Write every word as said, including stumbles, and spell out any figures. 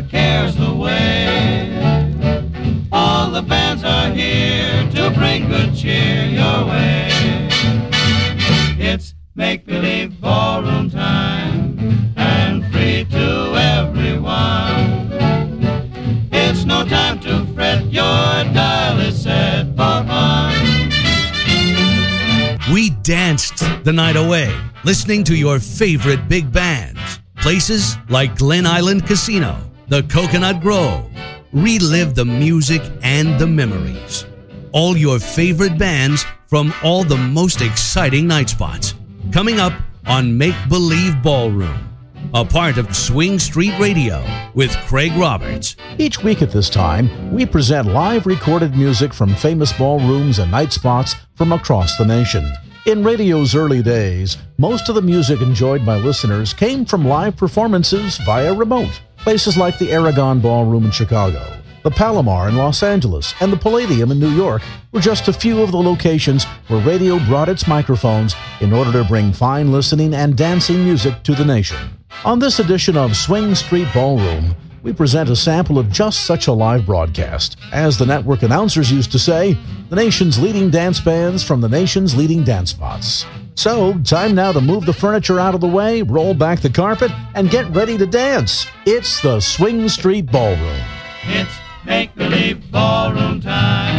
cares away. All the bands are here to bring good cheer your way. It's make-believe ballroom time, and free to everyone. It's no time to fret, your dial is set for fun. We danced the night away, listening to your favorite big bands. Places like Glen Island Casino, the Coconut Grove. Relive the music and the memories. All your favorite bands from all the most exciting night spots. Coming up on Make Believe Ballroom, a part of Swing Street Radio with Craig Roberts. Each week at this time, we present live recorded music from famous ballrooms and night spots from across the nation. In radio's early days, most of the music enjoyed by listeners came from live performances via remote. Places like the Aragon Ballroom in Chicago, the Palomar in Los Angeles, and the Palladium in New York were just a few of the locations where radio brought its microphones in order to bring fine listening and dancing music to the nation. On this edition of Swing Street Ballroom, we present a sample of just such a live broadcast. As the network announcers used to say, the nation's leading dance bands from the nation's leading dance spots. So, time now to move the furniture out of the way, roll back the carpet, and get ready to dance. It's the Swing Street Ballroom. It's make-believe ballroom time.